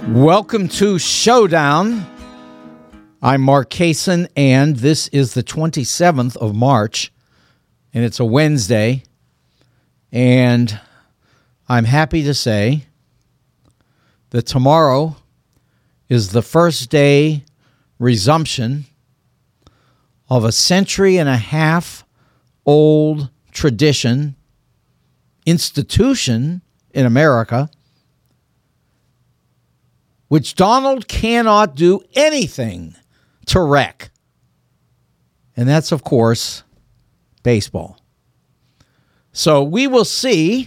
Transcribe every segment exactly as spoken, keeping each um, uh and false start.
Welcome to Showdown. I'm Mark Kaysen, and this is the twenty-seventh of March, and it's a Wednesday, and I'm happy to say that tomorrow is the first day resumption of a century and a half old tradition, institution in America, which Donald cannot do anything to wreck. And that's, of course, baseball. So we will see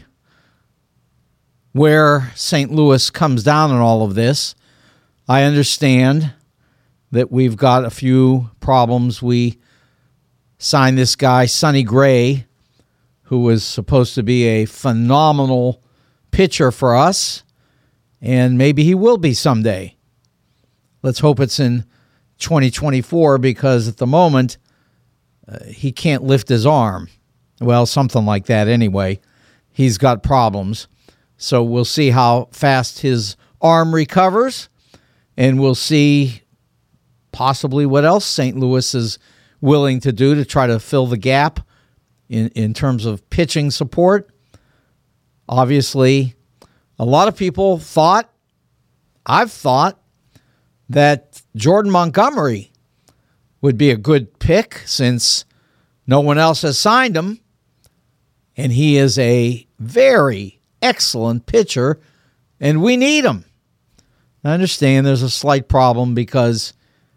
where Saint Louis comes down in all of this. I understand that we've got a few problems. We signed this guy, Sonny Gray, who was supposed to be a phenomenal pitcher for us, and maybe he will be someday. Let's hope it's in twenty twenty-four, because at the moment, uh, he can't lift his arm. Well, something like that anyway. He's got problems. So we'll see how fast his arm recovers, and we'll see possibly what else Saint Louis is willing to do to try to fill the gap in, in terms of pitching support. Obviously, a lot of people thought, I've thought, that Jordan Montgomery would be a good pick since no one else has signed him, and he is a very excellent pitcher, and we need him. I understand there's a slight problem because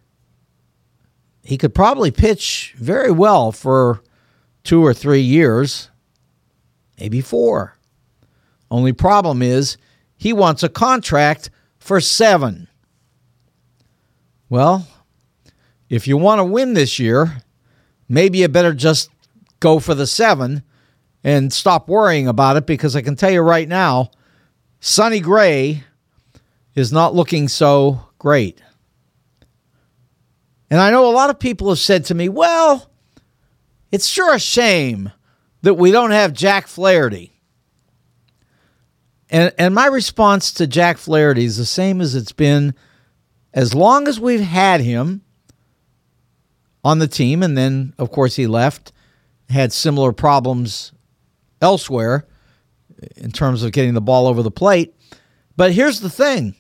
he could probably pitch very well for two or three years, maybe four. Only problem is he wants a contract for seven. Well, if you want to win this year, maybe you better just go for the seven and stop worrying about it, because I can tell you right now, Sonny Gray is not looking so great. And I know a lot of people have said to me, well, it's sure a shame that we don't have Jack Flaherty. And and my response to Jack Flaherty is the same as it's been as long as we've had him on the team. And then, of course, he left, had similar problems elsewhere in terms of getting the ball over the plate. But here's the thing.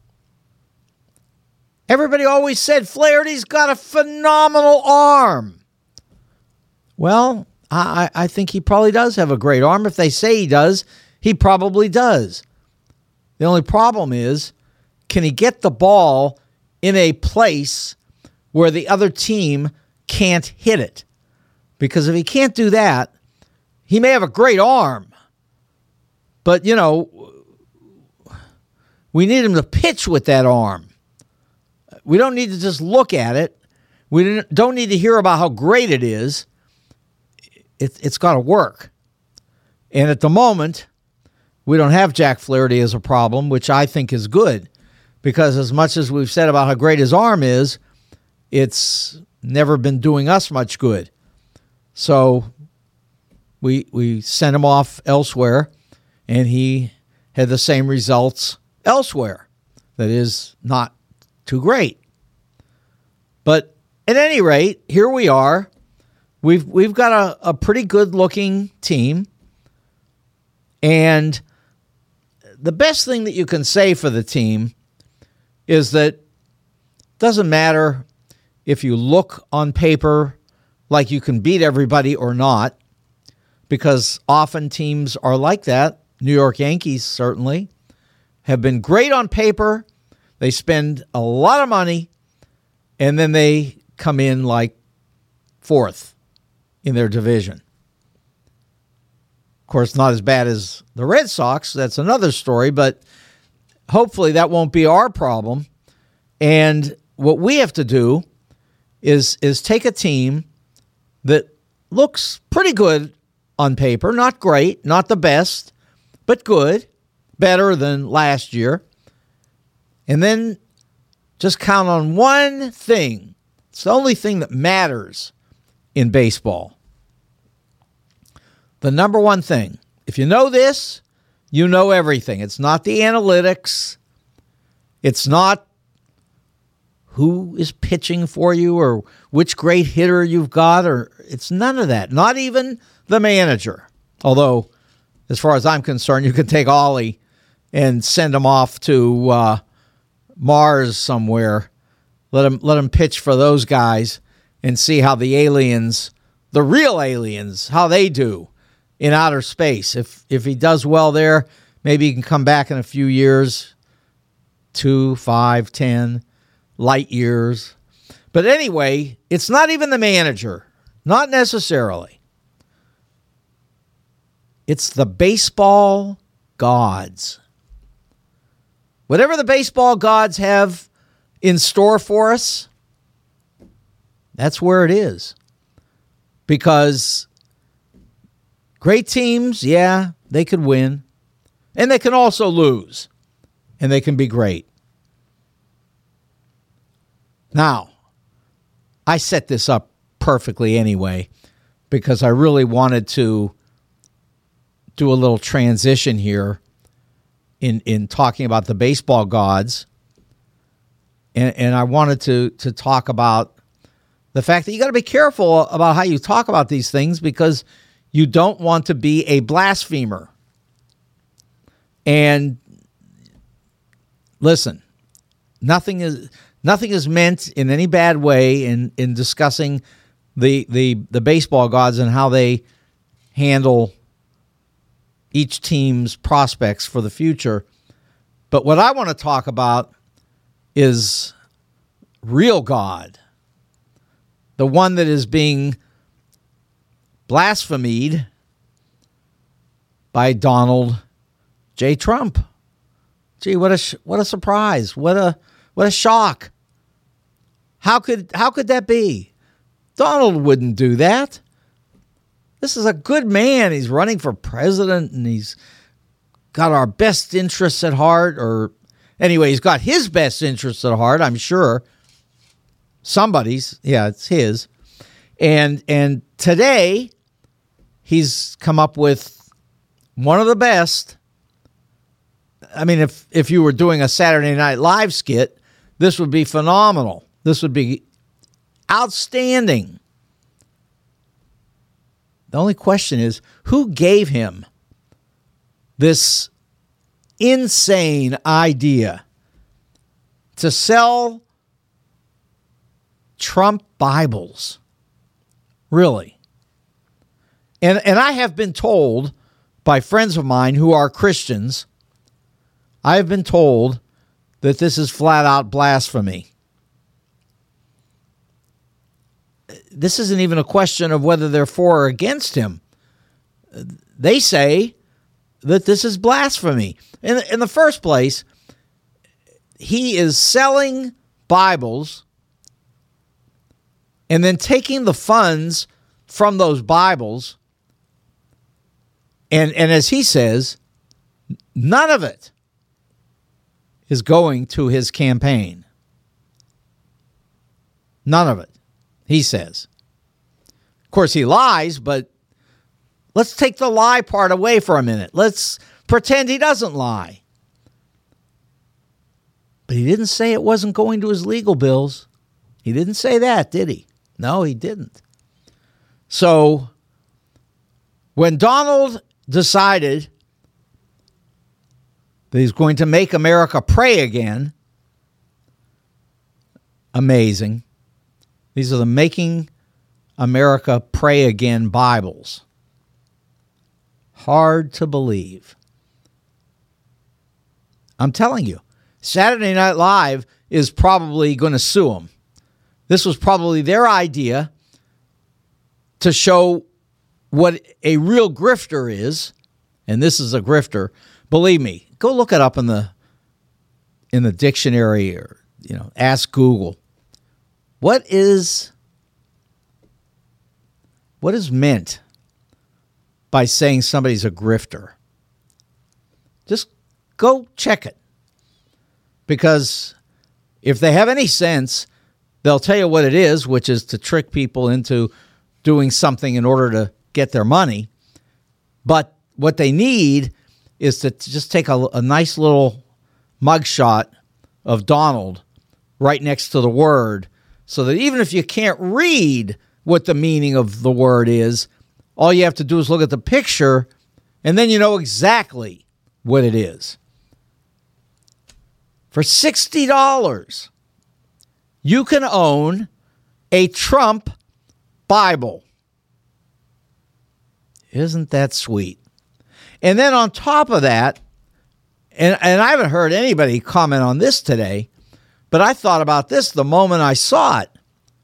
Everybody always said Flaherty's got a phenomenal arm. Well, I, I think he probably does have a great arm. If they say he does, he probably does. The only problem is, can he get the ball in a place where the other team can't hit it? Because if he can't do that, he may have a great arm, but, you know, we need him to pitch with that arm. We don't need to just look at it. We don't need to hear about how great it is. It, it's got to work. And at the moment, we don't have Jack Flaherty as a problem, which I think is good, because as much as we've said about how great his arm is, it's never been doing us much good. So we we sent him off elsewhere, and he had the same results elsewhere. That is not too great. But at any rate, here we are. We've we've got a, a pretty good-looking team, and the best thing that you can say for the team is that it doesn't matter if you look on paper like you can beat everybody or not, because often teams are like that. New York Yankees certainly have been great on paper. They spend a lot of money, and then they come in like fourth in their division. Of course, not as bad as the Red Sox. That's another story, but hopefully that won't be our problem. And what we have to do is, is take a team that looks pretty good on paper, not great, not the best, but good, better than last year, and then just count on one thing. It's the only thing that matters in baseball. The number one thing. If you know this, you know everything. It's not the analytics. It's not who is pitching for you or which great hitter you've got, or it's none of that. Not even the manager. Although, as far as I'm concerned, you can take Ollie and send him off to uh, Mars somewhere. Let him let him pitch for those guys and see how the aliens, the real aliens, how they do in outer space. If if he does well there, maybe he can come back in a few years, two, five, ten light years. But anyway, it's not even the manager, not necessarily. It's the baseball gods. Whatever the baseball gods have in store for us, that's where it is. Because great teams, yeah, they could win. And they can also lose. And they can be great. Now, I set this up perfectly anyway because I really wanted to do a little transition here in, in talking about the baseball gods. And, and I wanted to, to talk about the fact that you got to be careful about how you talk about these things because you don't want to be a blasphemer. And listen, nothing is nothing is meant in any bad way in, in discussing the, the the baseball gods and how they handle each team's prospects for the future. But what I want to talk about is real God, the one that is being blasphemed by Donald J. Trump. Gee, what a what a surprise! What a what a shock! How could how could that be? Donald wouldn't do that. This is a good man. He's running for president, and he's got our best interests at heart. Or anyway, he's got his best interests at heart. I'm sure. Somebody's, yeah, it's his. And and today, he's come up with one of the best. I mean, if, if you were doing a Saturday Night Live skit, this would be phenomenal. This would be outstanding. The only question is, who gave him this insane idea to sell Trump Bibles? Really? And and I have been told by friends of mine who are Christians, I have been told that this is flat out blasphemy. This isn't even a question of whether they're for or against him. They say that this is blasphemy. In, in the first place, he is selling Bibles and then taking the funds from those Bibles, and, and as he says, none of it is going to his campaign. None of it, he says. Of course, he lies, but let's take the lie part away for a minute. Let's pretend he doesn't lie. But he didn't say it wasn't going to his legal bills. He didn't say that, did he? No, he didn't. So when Donald decided that he's going to make America pray again, amazing. These are the Making America Pray Again Bibles. Hard to believe. I'm telling you, Saturday Night Live is probably going to sue him. This was probably their idea to show what a real grifter is, and this is a grifter. Believe me, go look it up in the in the dictionary, or you know, ask Google. What is what is meant by saying somebody's a grifter? Just go check it. Because if they have any sense, they'll tell you what it is, which is to trick people into doing something in order to get their money. But what they need is to just take a, a nice little mugshot of Donald right next to the word, so that even if you can't read what the meaning of the word is, all you have to do is look at the picture, and then you know exactly what it is. For sixty dollars, you can own a Trump Bible. Isn't that sweet? And then on top of that, and, and I haven't heard anybody comment on this today, but I thought about this the moment I saw it.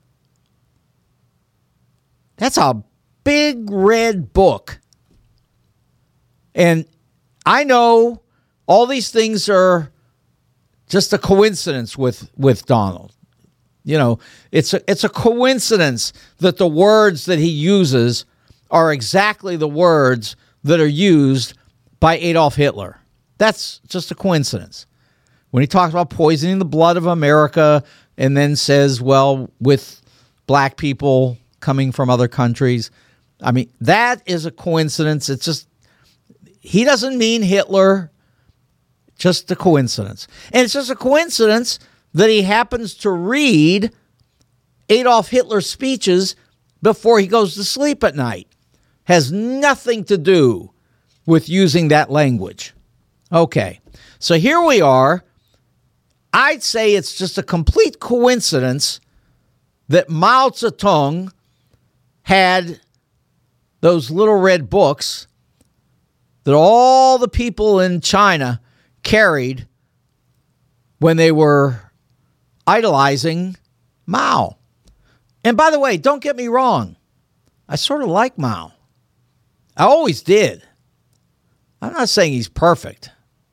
That's a big red book. And I know all these things are just a coincidence with, with Donald. You know, it's a, it's a coincidence that the words that he uses are exactly the words that are used by Adolf Hitler. That's just a coincidence. When he talks about poisoning the blood of America and then says, well, with black people coming from other countries, I mean, that is a coincidence. It's just, he doesn't mean Hitler, just a coincidence. And it's just a coincidence that he happens to read Adolf Hitler's speeches before he goes to sleep at night. Has nothing to do with using that language. Okay, so here we are. I'd say it's just a complete coincidence that Mao Zedong had those little red books that all the people in China carried when they were idolizing Mao. And by the way, don't get me wrong. I sort of like Mao. I always did. I'm not saying he's perfect.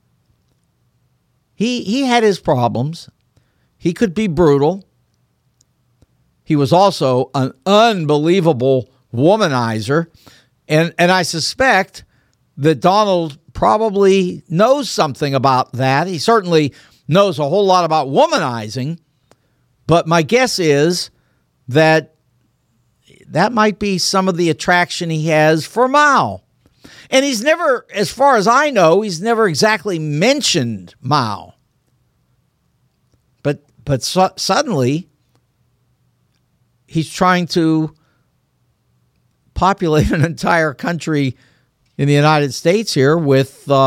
He he had his problems. He could be brutal. He was also an unbelievable womanizer. And, and I suspect that Donald probably knows something about that. He certainly knows a whole lot about womanizing. But my guess is that that might be some of the attraction he has for Mao. And he's never, as far as I know, he's never exactly mentioned Mao. But but so, suddenly, he's trying to populate an entire country in the United States here with uh,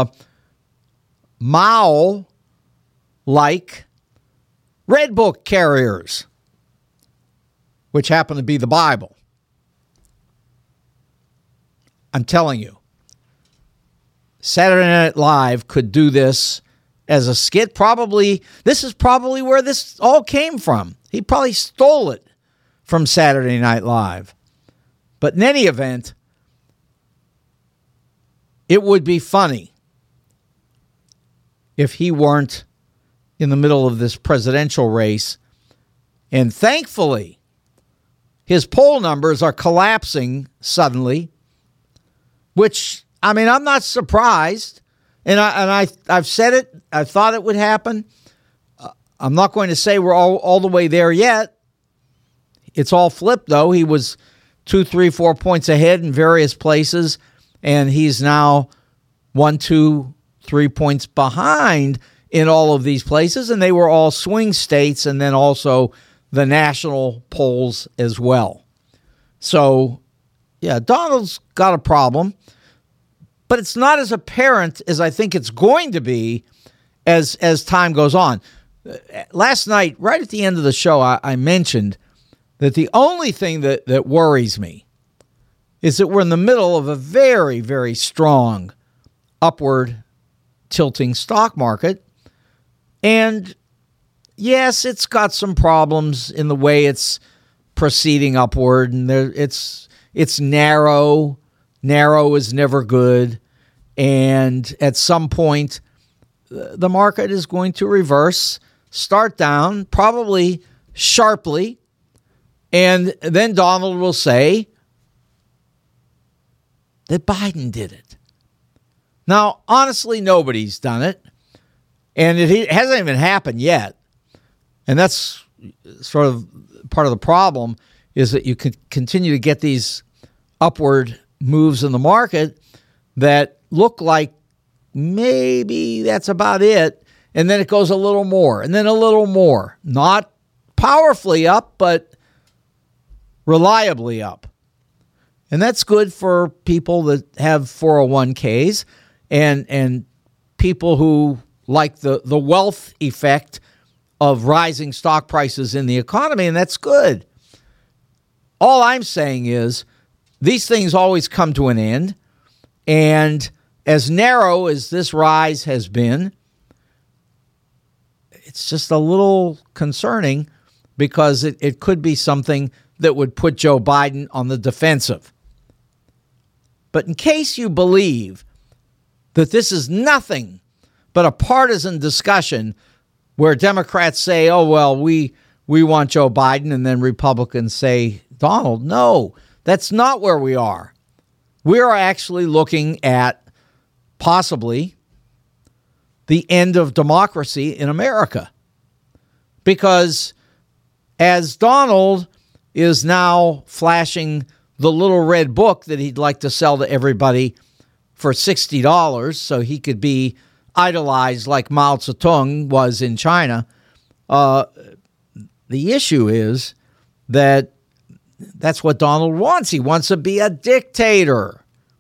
Mao-like red book carriers, which happen to be the Bible. I'm telling you, Saturday Night Live could do this as a skit. Probably, this is probably where this all came from. He probably stole it from Saturday Night Live. But in any event, it would be funny if he weren't in the middle of this presidential race. And thankfully, his poll numbers are collapsing suddenly, which, I mean, I'm not surprised. And, I, and I, I've said it. I thought it would happen. Uh, I'm not going to say we're all, all the way there yet. It's all flipped, though. He was two, three, four points ahead in various places, and he's now one, two, three points behind in all of these places, and they were all swing states and then also the national polls as well. So, yeah, Donald's got a problem, but it's not as apparent as I think it's going to be as as time goes on. Last night, right at the end of the show, I, I mentioned that the only thing that, that worries me is that we're in the middle of a very, very strong upward tilting stock market. And yes, it's got some problems in the way it's proceeding upward, and there, it's it's narrow. Narrow is never good. And at some point, the market is going to reverse, start down, probably sharply. And then Donald will say that Biden did it. Now, honestly, nobody's done it. And it hasn't even happened yet. And that's sort of part of the problem, is that you can continue to get these upward moves in the market that look like maybe that's about it. and then it goes a little more, and then a little more. Not powerfully up, but reliably up. And that's good for people that have four oh one k's and and people who like the, the wealth effect of rising stock prices in the economy, and that's good. All I'm saying is these things always come to an end, and as narrow as this rise has been, it's just a little concerning because it, it could be something that would put Joe Biden on the defensive. But in case you believe that this is nothing but a partisan discussion where Democrats say, oh, well, we we want Joe Biden, and then Republicans say Donald, no, that's not where we are. We are actually looking at possibly the end of democracy in America. Because as Donald is now flashing the little red book that he'd like to sell to everybody for sixty dollars so he could be idolized like Mao Zedong was in China, uh, the issue is that that's what Donald wants. He wants to be a dictator.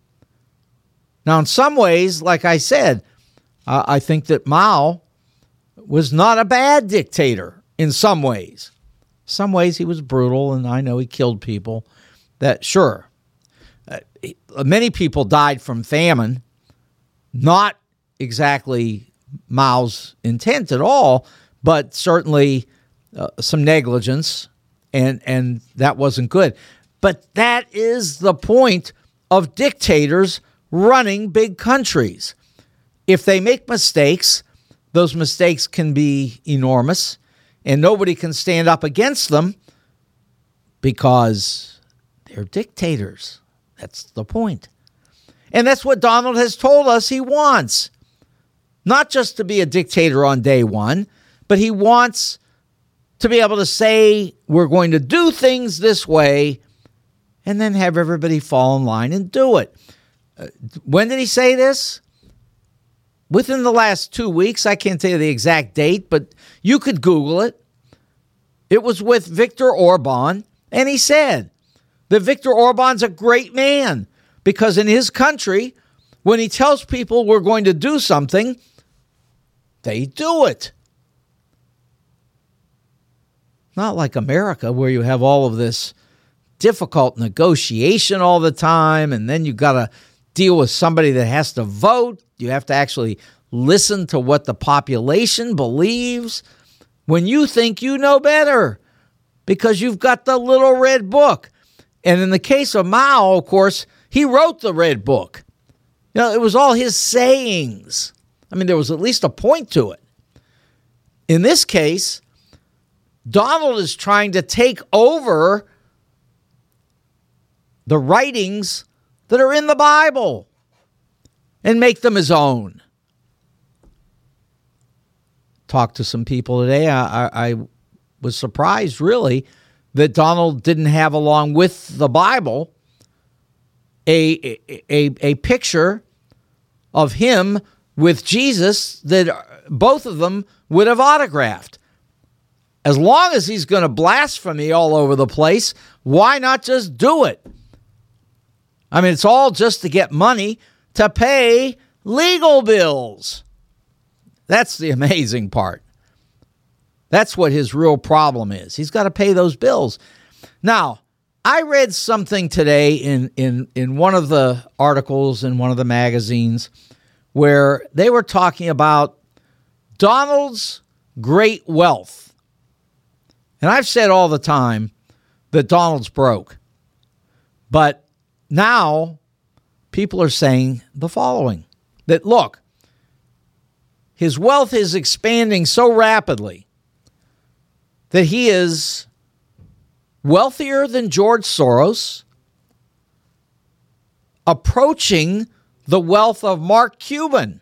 Now, in some ways, like I said, uh, I think that Mao was not a bad dictator in some ways. Some ways he was brutal, and I know he killed people. That, sure, uh, many people died from famine, not exactly Mao's intent at all, but certainly uh, some negligence, and, and that wasn't good. But that is the point of dictators running big countries. If they make mistakes, those mistakes can be enormous, and nobody can stand up against them because they're dictators. That's the point. And that's what Donald has told us he wants. Not just to be a dictator on day one, but he wants to be able to say, we're going to do things this way, and then have everybody fall in line and do it. Uh, when did he say this? Within the last two weeks. I can't tell you the exact date, but you could Google it. It was with Viktor Orban, and he said that Viktor Orban's a great man because in his country, when he tells people we're going to do something, they do it. Not like America, where you have all of this difficult negotiation all the time, and then you've got to deal with somebody that has to vote. You have to actually listen to what the population believes when you think you know better because you've got the little red book. And in the case of Mao, of course, he wrote the red book. You know, it was all his sayings. I mean, there was at least a point to it. In this case, Donald is trying to take over the writings that are in the Bible and make them his own. Talked to some people today. I, I, I was surprised, really, that Donald didn't have, along with the Bible, a, a, a picture of him with Jesus that both of them would have autographed. As long as he's going to blasphemy all over the place, why not just do it? I mean, it's all just to get money to pay legal bills. That's the amazing part. That's what his real problem is. He's got to pay those bills. Now, I read something today in, in, in one of the articles in one of the magazines where they were talking about Donald's great wealth. And I've said all the time that Donald's broke. But now people are saying the following, that look, his wealth is expanding so rapidly that he is wealthier than George Soros, approaching the wealth of Mark Cuban.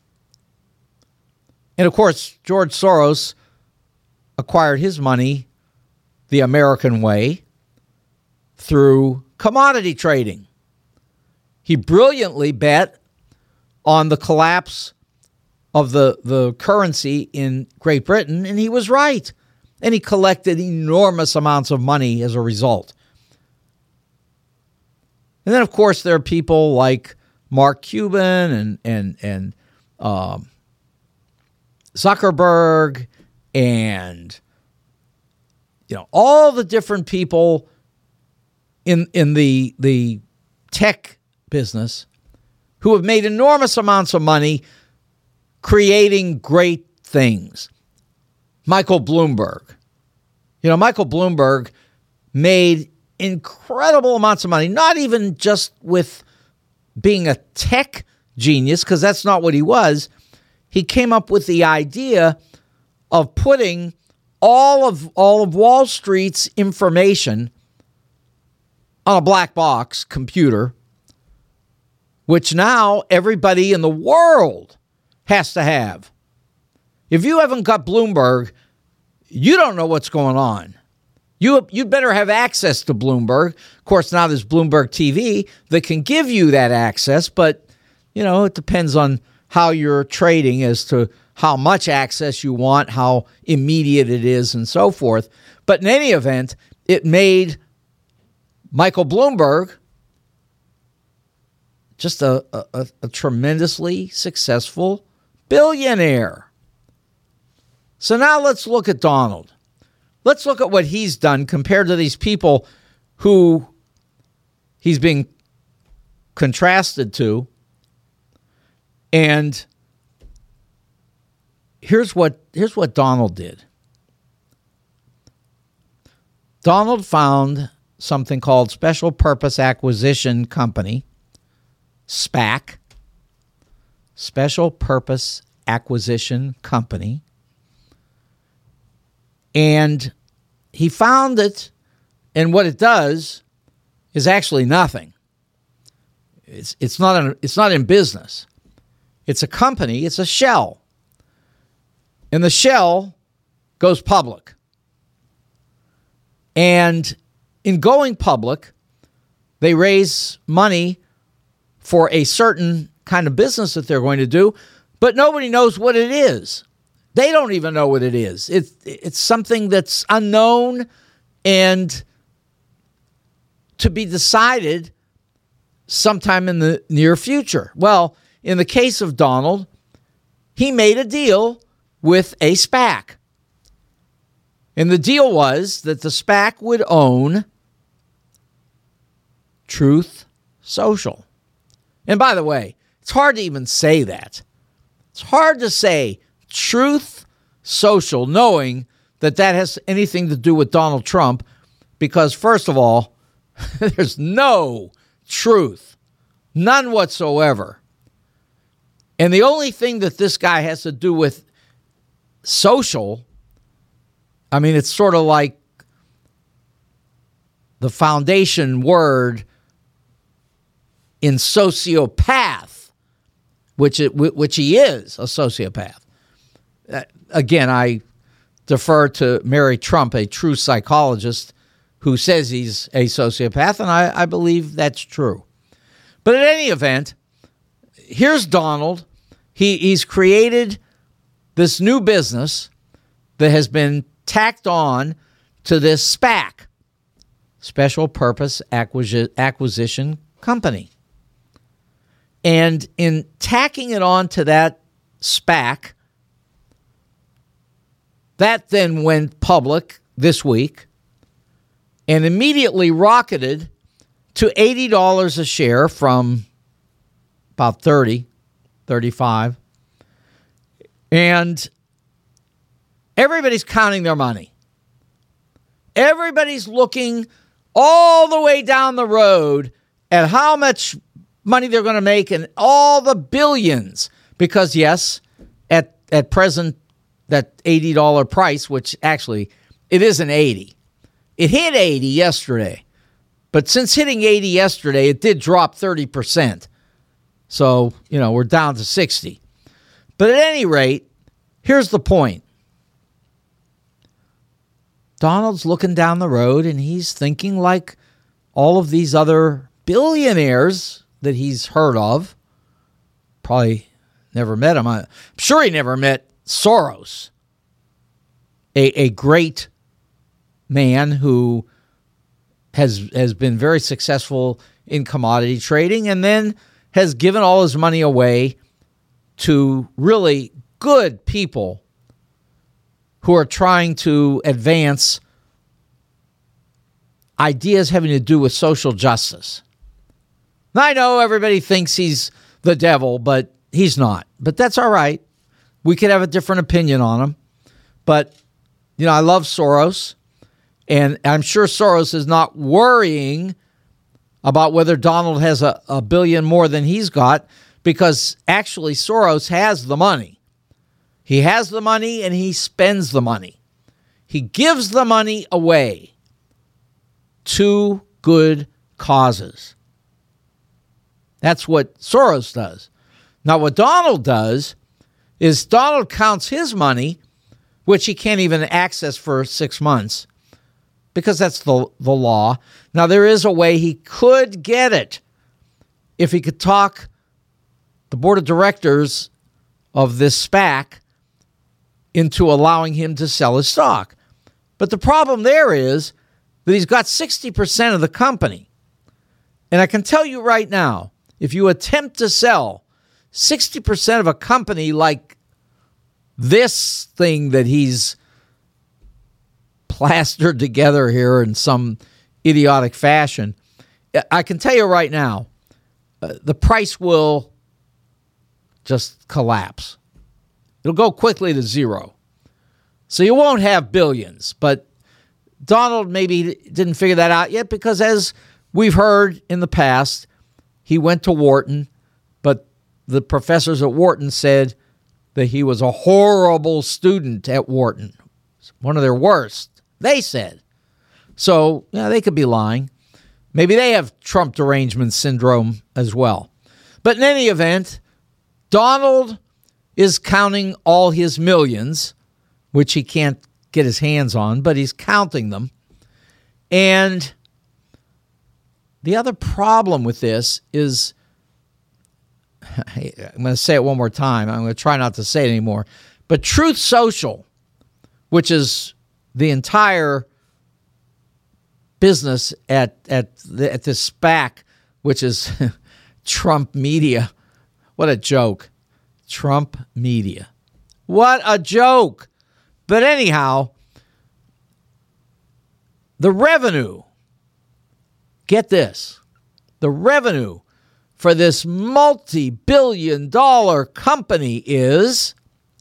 And of course, George Soros acquired his money the American way through commodity trading. He brilliantly bet on the collapse of the, the currency in Great Britain, and he was right. And he collected enormous amounts of money as a result. And then, of course, there are people like Mark Cuban and and and um, Zuckerberg and you know all the different people in in the the tech business who have made enormous amounts of money creating great things. Michael Bloomberg. You know, Michael Bloomberg made incredible amounts of money, not even just with being a tech genius, because that's not what he was. He came up with the idea of putting all of all of Wall Street's information on a black box computer, which now everybody in the world has to have. If you haven't got Bloomberg, you don't know what's going on. You you better have access to Bloomberg. Of course, now there's Bloomberg T V that can give you that access, but, you know, it depends on how you're trading as to how much access you want, how immediate it is, and so forth. But in any event, it made Michael Bloomberg just a, a, a tremendously successful billionaire. So now let's look at Donald. Let's look at what he's done compared to these people who he's being contrasted to. And here's what here's what Donald did. Donald found something called Special Purpose Acquisition Company, SPAC, Special Purpose Acquisition Company. And he found it, and what it does is actually nothing. It's it's not an, it's not in business. It's a company, it's a shell. And the shell goes public. And in going public, they raise money for a certain kind of business that they're going to do, but nobody knows what it is. They don't even know what it is. It's it's something that's unknown and to be decided sometime in the near future. Well, in the case of Donald, he made a deal with a SPAC. And the deal was that the SPAC would own Truth Social. And by the way, it's hard to even say that. It's hard to say Truth Social, knowing that that has anything to do with Donald Trump, because first of all, there's no truth, none whatsoever. And the only thing that this guy has to do with social, I mean, it's sort of like the foundation word in sociopath, which it, which he is, a sociopath. Uh, again, I defer to Mary Trump, a true psychologist, who says he's a sociopath, and I, I believe that's true. But in any event, here's Donald. He, he's created this new business that has been tacked on to this SPAC, Special Purpose Acquisi- Acquisition Company. And in tacking it on to that SPAC, that then went public this week and immediately rocketed to eighty dollars a share from about thirty, thirty-five. And everybody's counting their money. Everybody's looking all the way down the road at how much money they're going to make and all the billions. Because, yes, at, at present, that eighty dollars price, which actually, it isn't eighty. It hit eighty yesterday. But since hitting eighty yesterday, it did drop thirty percent. So, you know, we're down to sixty. But at any rate, here's the point. Donald's looking down the road and he's thinking like all of these other billionaires that he's heard of, probably never met him. I'm sure he never met Soros, a, a great man who has has been very successful in commodity trading and then has given all his money away to really good people who are trying to advance ideas having to do with social justice. Now, I know everybody thinks he's the devil, but he's not. But that's all right. We could have a different opinion on him. But, you know, I love Soros, and I'm sure Soros is not worrying about whether Donald has a, a billion more than he's got, because actually Soros has the money. He has the money and he spends the money. He gives the money away to good causes. That's what Soros does. Now, what Donald does is Donald counts his money, which he can't even access for six months, because that's the, the law. Now, there is a way he could get it if he could talk the board of directors of this SPAC into allowing him to sell his stock. But the problem there is that he's got sixty percent of the company. And I can tell you right now, if you attempt to sell sixty percent of a company like this thing that he's plastered together here in some idiotic fashion, I can tell you right now, uh, the price will just collapse. It'll go quickly to zero. So you won't have billions, but Donald maybe didn't figure that out yet, because as we've heard in the past, he went to Wharton, but the professors at Wharton said that he was a horrible student at Wharton. One of their worst, they said. So, yeah, they could be lying. Maybe they have Trump derangement syndrome as well. But in any event, Donald is counting all his millions, which he can't get his hands on, but he's counting them. And the other problem with this is, I'm going to say it one more time. I'm going to try not to say it anymore. But Truth Social, which is the entire business at at the, at this SPAC, which is Trump Media. What a joke. Trump Media. What a joke. But anyhow, the revenue, get this, the revenue for this multi-billion dollar company is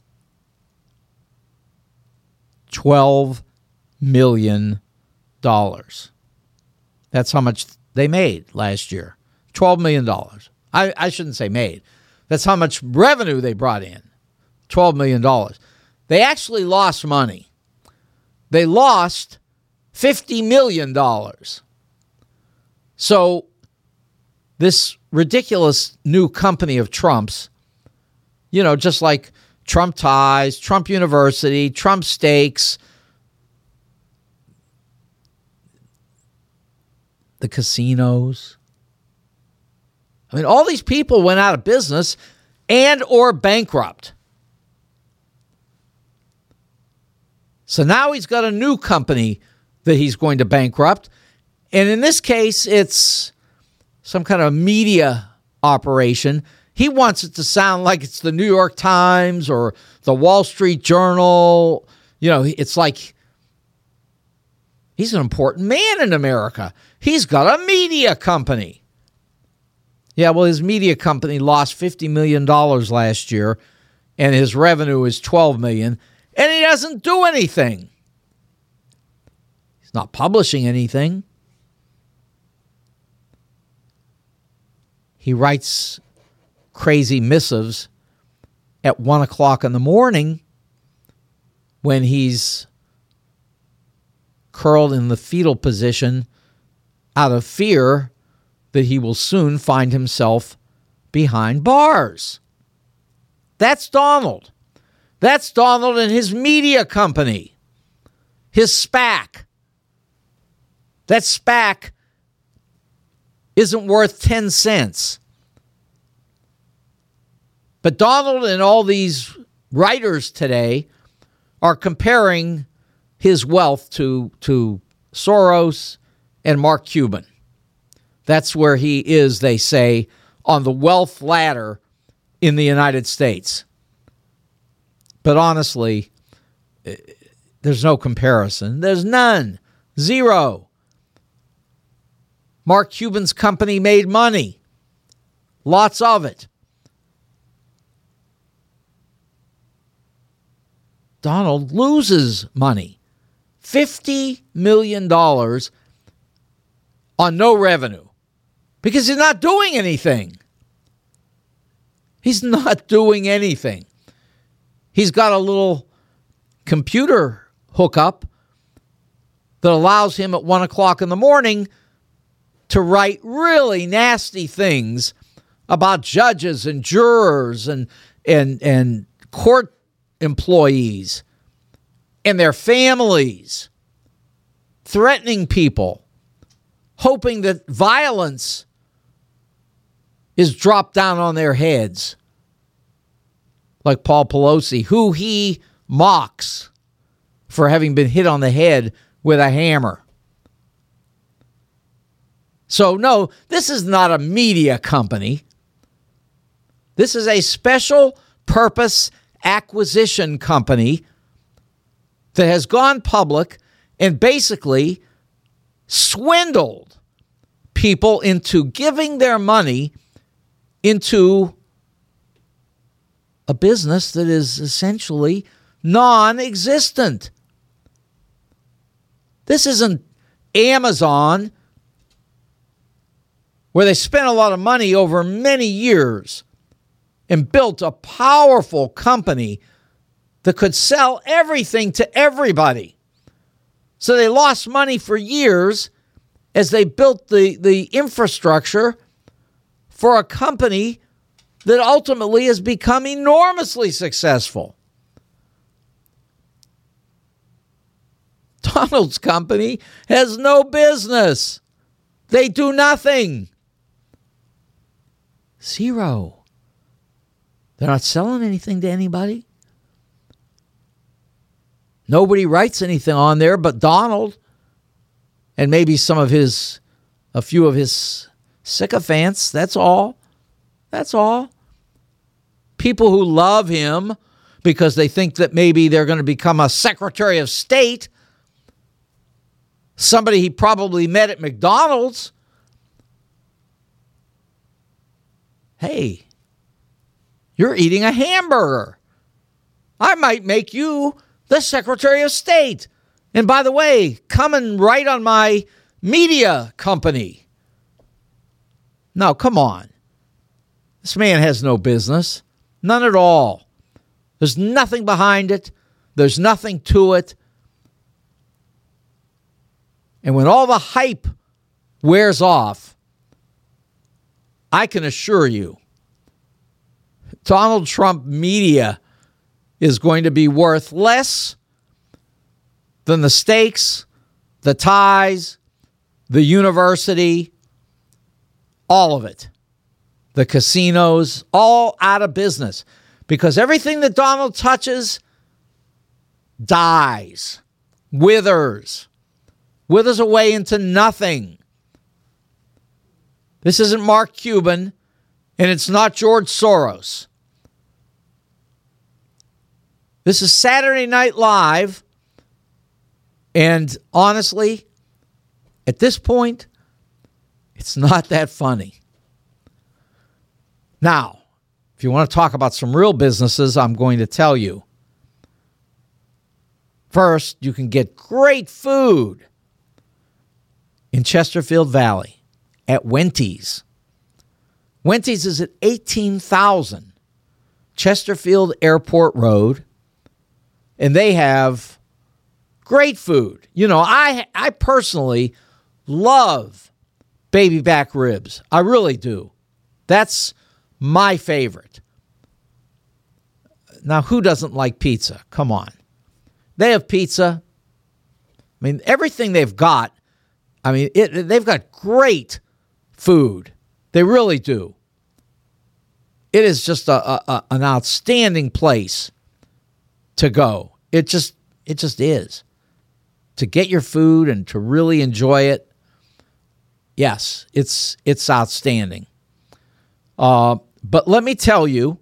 twelve million dollars. That's how much they made last year, twelve million dollars. I, I shouldn't say made. That's how much revenue they brought in, twelve million dollars. They actually lost money. They lost fifty million dollars. So this ridiculous new company of Trump's, you know, just like Trump Ties, Trump University, Trump Steaks, the casinos. I mean, all these people went out of business and or bankrupt. So now he's got a new company that he's going to bankrupt. And in this case, it's some kind of media operation. He wants it to sound like it's the New York Times or the Wall Street Journal. You know, it's like he's an important man in America. He's got a media company. Yeah, well, his media company lost fifty million dollars last year, and his revenue is twelve million dollars, and he doesn't do anything. He's not publishing anything. He writes crazy missives at one o'clock in the morning when he's curled in the fetal position out of fear that he will soon find himself behind bars. That's Donald. That's Donald and his media company, his SPAC. That SPAC isn't worth ten cents. But Donald and all these writers today are comparing his wealth to, to Soros and Mark Cuban. That's where he is, they say, on the wealth ladder in the United States. But honestly, there's no comparison. There's none. Zero. Mark Cuban's company made money. Lots of it. Donald loses money. fifty million dollars on no revenue because he's not doing anything. He's not doing anything. He's got a little computer hookup that allows him at one o'clock in the morning to write really nasty things about judges and jurors and and and court employees and their families, threatening people, hoping that violence is dropped down on their heads, like Paul Pelosi, who he mocks for having been hit on the head with a hammer. So, no, this is not a media company. This is a special purpose acquisition company that has gone public and basically swindled people into giving their money into a business that is essentially non-existent. This isn't Amazon, where they spent a lot of money over many years and built a powerful company that could sell everything to everybody. So they lost money for years as they built the, the infrastructure for a company that ultimately has become enormously successful. Donald's company has no business. They do nothing. Zero. They're not selling anything to anybody. Nobody writes anything on there but Donald and maybe some of his, a few of his sycophants. That's all. That's all. People who love him because they think that maybe they're going to become a Secretary of State. Somebody he probably met at McDonald's. Hey, you're eating a hamburger. I might make you the Secretary of State. And by the way, come and write on my media company. No, come on. This man has no business. None at all. There's nothing behind it. There's nothing to it. And when all the hype wears off, I can assure you, Donald Trump media is going to be worth less than the stakes, the ties, the university, all of it. The casinos, all out of business. Because everything that Donald touches dies, withers, withers away into nothing. This isn't Mark Cuban, and it's not George Soros. This is Saturday Night Live, and honestly, at this point, it's not that funny. Now, if you want to talk about some real businesses, I'm going to tell you. First, you can get great food in Chesterfield Valley at Wenty's. Wenty's is at eighteen thousand Chesterfield Airport Road, and they have great food. You know, I I personally love baby back ribs. I really do. That's my favorite. Now, who doesn't like pizza? Come on. They have pizza. I mean, everything they've got, I mean, it, they've got great food. They really do. It is just a, a, a an outstanding place to go. It just it just is. To get your food and to really enjoy it. Yes, it's it's outstanding. Uh, but let me tell you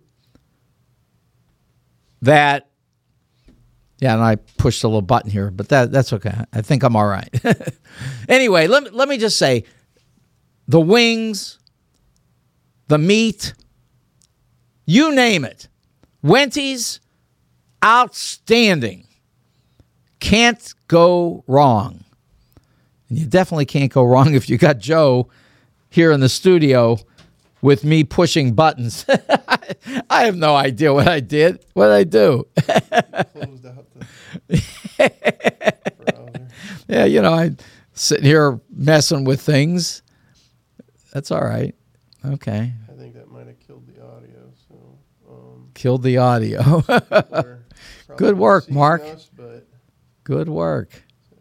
that, yeah, and I pushed a little button here, but that that's okay. I think I'm all right. Anyway, let me, let me just say, the wings, the meat, you name it, Wenty's, outstanding. Can't go wrong. And you definitely can't go wrong if you got Joe here in the studio with me pushing buttons. I have no idea what I did. What did I do? Closed out the browser. Yeah, you know, I'm sitting here messing with things. That's all right. Okay. I think that might have killed the audio. So um, Killed the audio. Good work, Mark. Us, but Good work.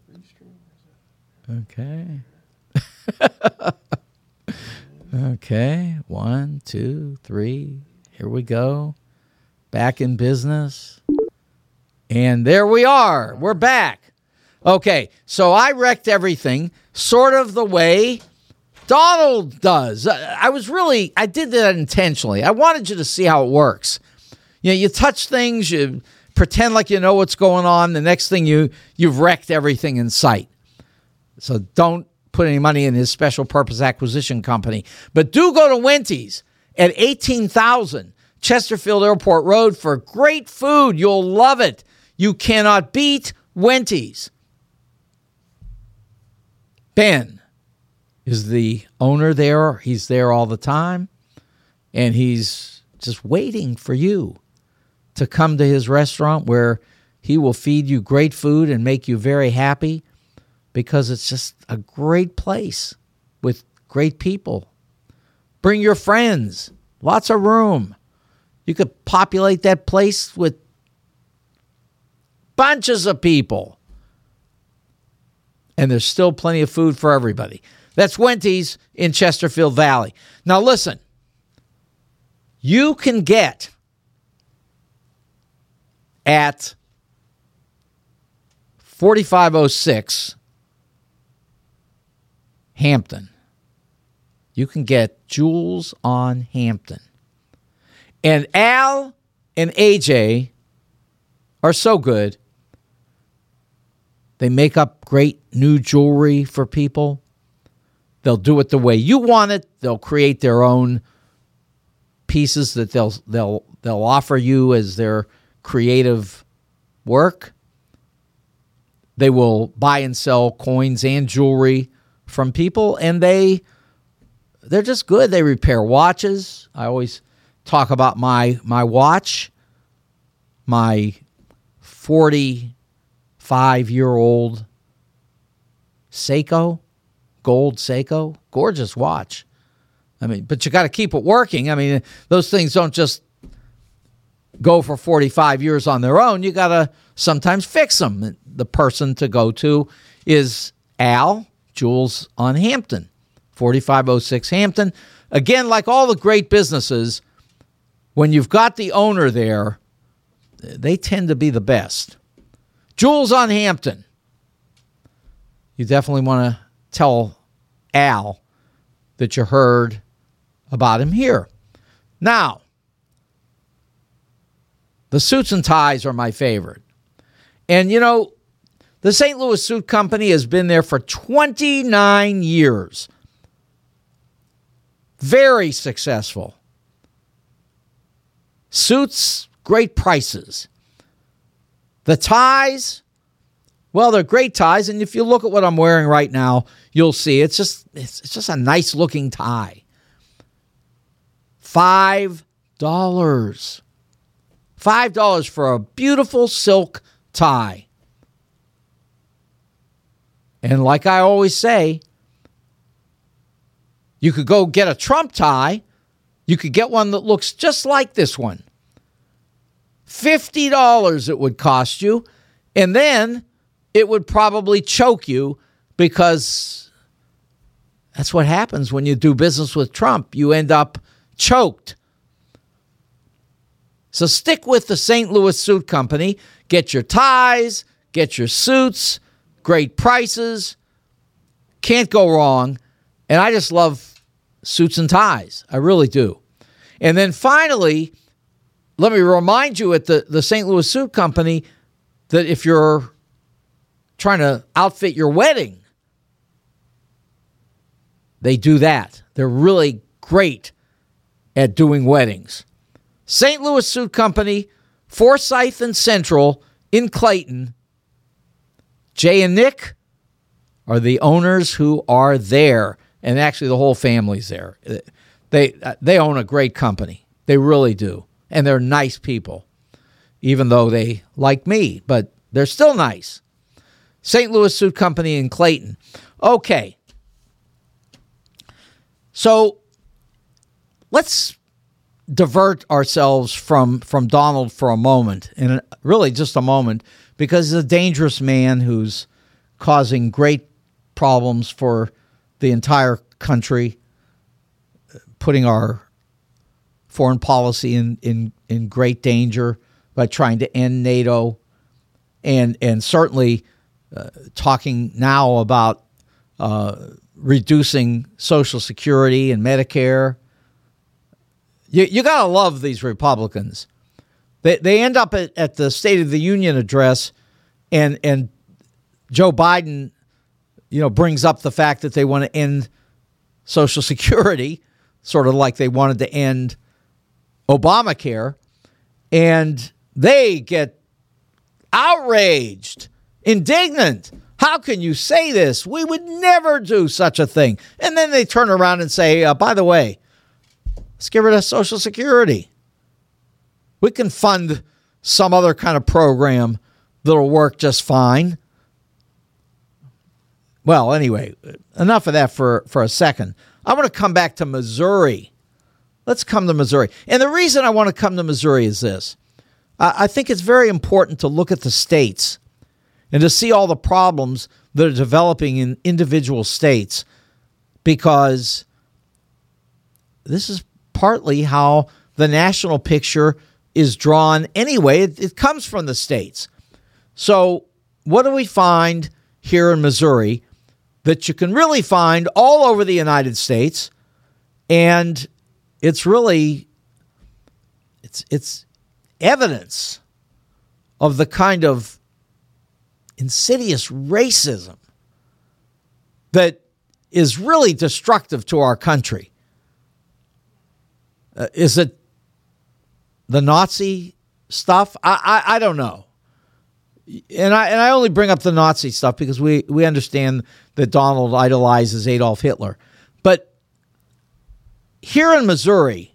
Okay. Okay. One, two, three. Here we go. Back in business. And there we are. We're back. Okay. So I wrecked everything sort of the way Donald does. I was really, I did that intentionally. I wanted you to see how it works. You know, you touch things, you pretend like you know what's going on. The next thing you, you've wrecked everything in sight. So don't put any money in his special purpose acquisition company. But do go to Wenty's at eighteen thousand Chesterfield Airport Road for great food. You'll love it. You cannot beat Wenty's. Ben is the owner there. He's there all the time. And he's just waiting for you to come to his restaurant where he will feed you great food and make you very happy, because it's just a great place with great people. Bring your friends. Lots of room. You could populate that place with bunches of people. And there's still plenty of food for everybody. That's Wenty's in Chesterfield Valley. Now listen, you can get at forty-five oh six Hampton. You can get Jules on Hampton. And Al and A J are so good. They make up great new jewelry for people. They'll do it the way you want it. They'll create their own pieces that they'll they'll they'll offer you as their creative work. They will buy and sell coins and jewelry from people, and they they're just good. They repair watches. I always talk about my my watch, my forty-five-year-old Seiko, gold Seiko, gorgeous watch. I mean, but you got to keep it working. I mean, those things don't just go for forty-five years on their own. You got to sometimes fix them. The person to go to is Al, Jules on Hampton, forty-five oh six Hampton. Again, like all the great businesses, when you've got the owner there, they tend to be the best. Jules on Hampton. You definitely want to tell Al that you heard about him here. Now, the suits and ties are my favorite. And, you know, the Saint Louis Suit Company has been there for twenty-nine years. Very successful. Suits, great prices. The ties, well, they're great ties. And if you look at what I'm wearing right now, you'll see it's just it's, it's just a nice looking tie. Five dollars. Five dollars for a beautiful silk tie. And like I always say, you could go get a Trump tie. You could get one that looks just like this one. fifty dollars it would cost you. And then it would probably choke you, because that's what happens when you do business with Trump. You end up choked. So stick with the Saint Louis Suit Company. Get your ties, get your suits, great prices. Can't go wrong. And I just love suits and ties. I really do. And then finally, let me remind you at the, the Saint Louis Suit Company that if you're trying to outfit your wedding, they do that. They're really great at doing weddings. Saint Louis Suit Company, Forsyth and Central in Clayton. Jay and Nick are the owners who are there, and actually the whole family's there. They they own a great company. They really do, and they're nice people, even though they like me, but they're still nice. Saint Louis Suit Company in Clayton. Okay. So let's divert ourselves from, from Donald for a moment, and really just a moment, because he's a dangerous man who's causing great problems for the entire country, putting our foreign policy in, in, in great danger by trying to end NATO, and, and certainly uh, talking now about uh, reducing Social Security and Medicare. You you got to love these Republicans. They they end up at, at the State of the Union address, and and Joe Biden, you know, brings up the fact that they want to end Social Security, sort of like they wanted to end Obamacare, and they get outraged, indignant. How can you say this? We would never do such a thing. And then they turn around and say, uh, by the way, let's get rid of Social Security. We can fund some other kind of program that'll work just fine. Well, anyway, enough of that for, for a second. I want to come back to Missouri. Let's come to Missouri. And the reason I want to come to Missouri is this. I, I think it's very important to look at the states and to see all the problems that are developing in individual states, because this is partly how the national picture is drawn anyway. It, it comes from the states. So what do we find here in Missouri that you can really find all over the United States? And it's really, it's it's evidence of the kind of insidious racism that is really destructive to our country. Uh, is it the Nazi stuff? I, I I don't know. And I and I only bring up the Nazi stuff because we, we understand that Donald idolizes Adolf Hitler. But here in Missouri,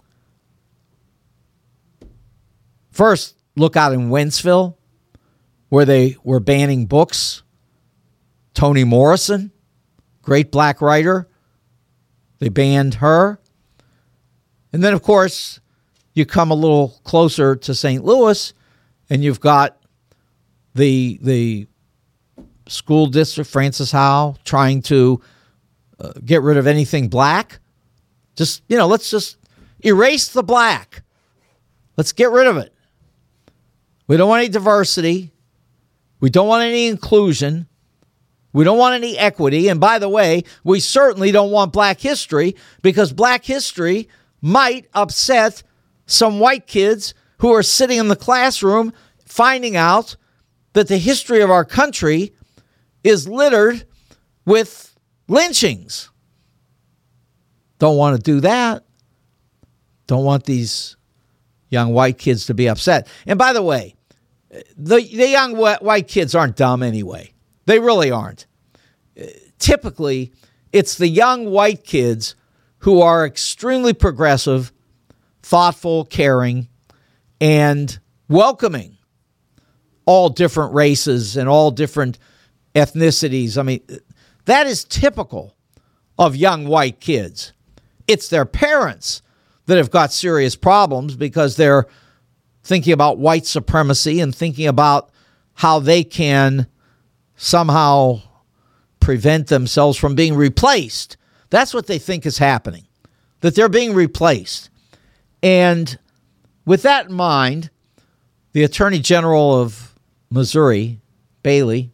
first look out in Wentzville, where they were banning books. Toni Morrison, great black writer, they banned her. And then, of course, you come a little closer to Saint Louis, and you've got the the school district, Francis Howe, trying to uh, get rid of anything black. Just, you know, let's just erase the black. Let's get rid of it. We don't want any diversity. We don't want any inclusion. We don't want any equity. And by the way, we certainly don't want black history, because black history might upset some white kids who are sitting in the classroom finding out that the history of our country is littered with lynchings. Don't want to do that. Don't want these young white kids to be upset. And by the way, the, the young white kids aren't dumb anyway. They really aren't. Typically, it's the young white kids who are extremely progressive, thoughtful, caring, and welcoming all different races and all different ethnicities. I mean, that is typical of young white kids. It's their parents that have got serious problems because they're thinking about white supremacy and thinking about how they can somehow prevent themselves from being replaced. That's what they think is happening, that they're being replaced. And with that in mind, the Attorney General of Missouri, Bailey,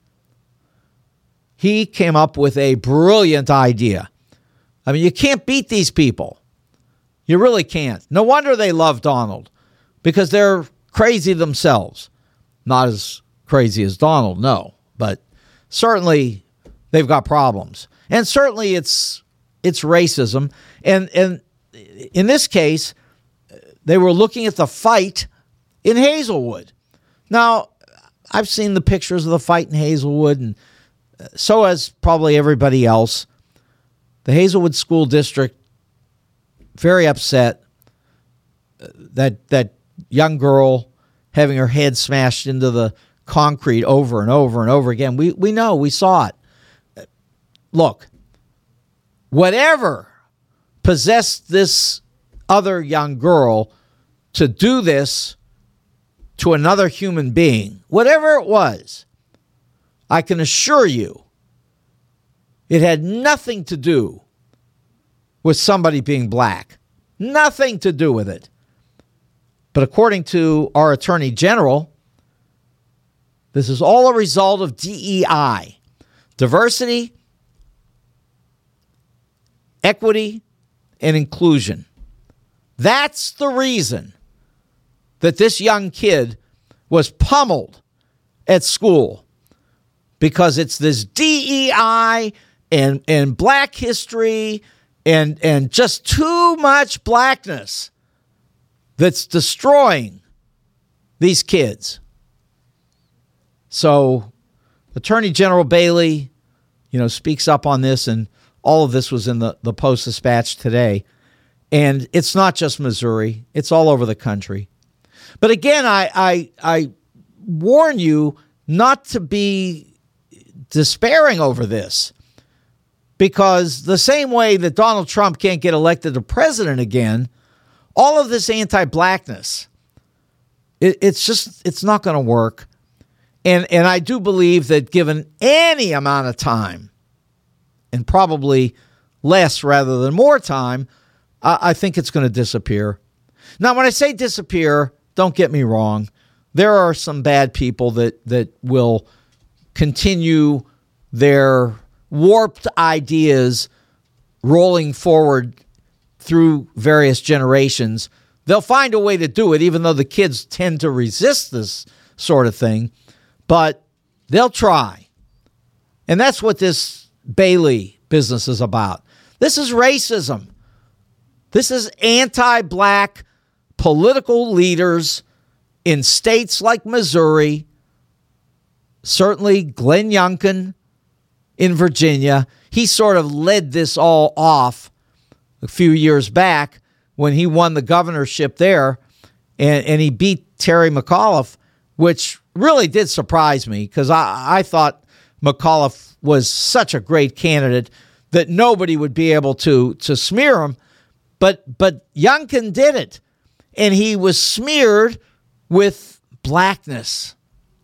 he came up with a brilliant idea. I mean, you can't beat these people. You really can't. No wonder they love Donald, because they're crazy themselves. Not as crazy as Donald, no, but certainly they've got problems. And certainly it's it's racism. And, and in this case, they were looking at the fight in Hazelwood. Now, I've seen the pictures of the fight in Hazelwood, and so has probably everybody else. The Hazelwood School District, very upset. That that young girl having her head smashed into the concrete over and over and over again. We we know, we saw it. Look, whatever possessed this other young girl to do this to another human being, whatever it was, I can assure you it had nothing to do with somebody being black. Nothing to do with it. But according to our Attorney General, this is all a result of D E I, diversity, equity, and inclusion. That's the reason that this young kid was pummeled at school, because it's this D E I and, and black history and, and just too much blackness that's destroying these kids. So Attorney General Bailey, you know, speaks up on this, and all of this was in the, the Post-Dispatch today. And it's not just Missouri. It's all over the country. But again, I, I, I warn you not to be despairing over this, because the same way that Donald Trump can't get elected to president again, all of this anti-blackness, it, it's just, it's not going to work. And, and I do believe that given any amount of time, and probably less rather than more time, uh, I think it's going to disappear. Now, when I say disappear, don't get me wrong. There are some bad people that, that will continue their warped ideas rolling forward through various generations. They'll find a way to do it, even though the kids tend to resist this sort of thing. But they'll try. And that's what this Bailey business is about. This is racism. This is anti-black political leaders in states like Missouri, certainly Glenn Youngkin in Virginia. He sort of led this all off a few years back when he won the governorship there, and, and he beat Terry McAuliffe, which really did surprise me, because I, I thought McAuliffe was such a great candidate that nobody would be able to, to smear him. But, but Youngkin did it, and he was smeared with blackness.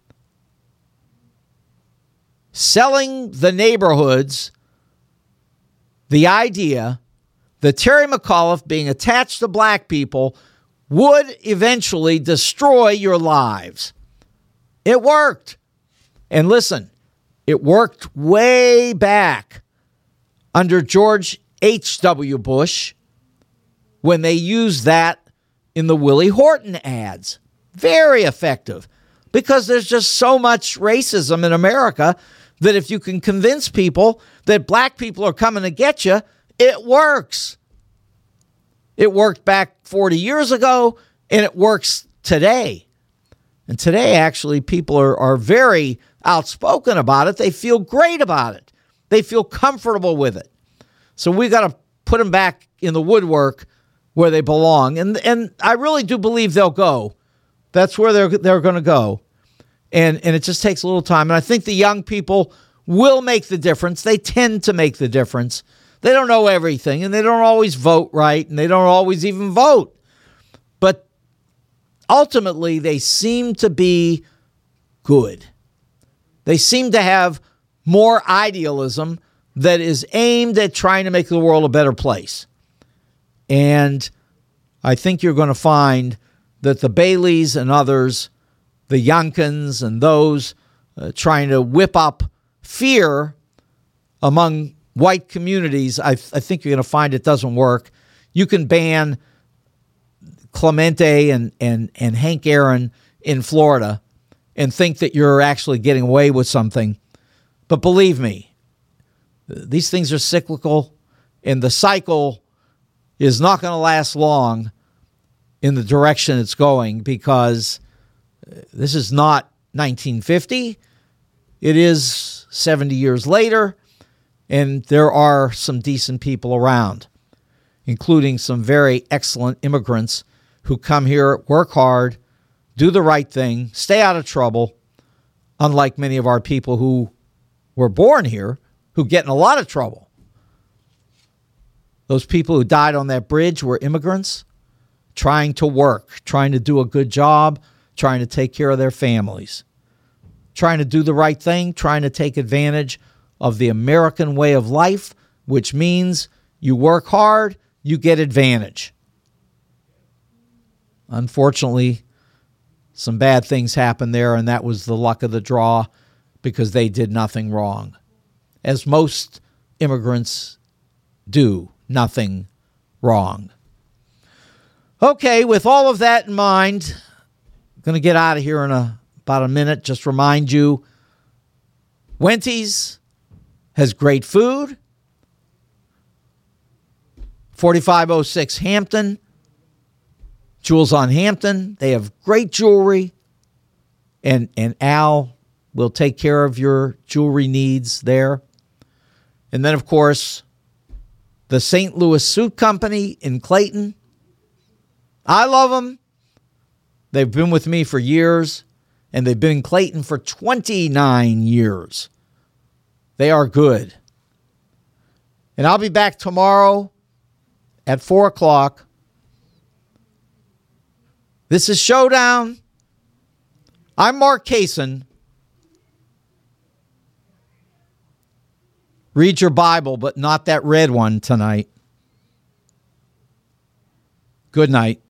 Selling the neighborhoods the idea that Terry McAuliffe being attached to black people would eventually destroy your lives. It worked. And listen, it worked way back under George H W. Bush when they used that in the Willie Horton ads. Very effective, because there's just so much racism in America that if you can convince people that black people are coming to get you, it works. It worked back forty years ago, and it works today. And today, actually, people are, are very outspoken about it. They feel great about it. They feel comfortable with it. So we got to put them back in the woodwork where they belong. And and I really do believe they'll go. That's where they're they're going to go. And and it just takes a little time. And I think the young people will make the difference. They tend to make the difference. They don't know everything, and they don't always vote right, and they don't always even vote. But ultimately, they seem to be good. They seem to have more idealism that is aimed at trying to make the world a better place. And I think you're going to find that the Baileys and others, the Youngkins and those uh, trying to whip up fear among white communities, I, th- I think you're going to find it doesn't work. You can ban Clemente and, and, and Hank Aaron in Florida and think that you're actually getting away with something. But believe me, these things are cyclical, and the cycle is not going to last long in the direction it's going, because this is not nineteen fifty. It is seventy years later, and there are some decent people around, including some very excellent immigrants who come here, work hard, do the right thing, stay out of trouble, unlike many of our people who were born here, who get in a lot of trouble. Those people who died on that bridge were immigrants trying to work, trying to do a good job, trying to take care of their families, trying to do the right thing, trying to take advantage of the American way of life, which means you work hard, you get advantage. Unfortunately, some bad things happened there, and that was the luck of the draw, because they did nothing wrong, as most immigrants do nothing wrong. Okay, with all of that in mind, I'm going to get out of here in a, about a minute. Just remind you, Wenty's has great food. forty-five oh six Hampton, Jewels on Hampton. They have great jewelry, and, and Al will take care of your jewelry needs there. And then, of course, the Saint Louis Suit Company in Clayton. I love them. They've been with me for years, and they've been in Clayton for twenty-nine years. They are good. And I'll be back tomorrow at four o'clock. This is Showdown. I'm Mark Kaysen. Read your Bible, but not that red one tonight. Good night.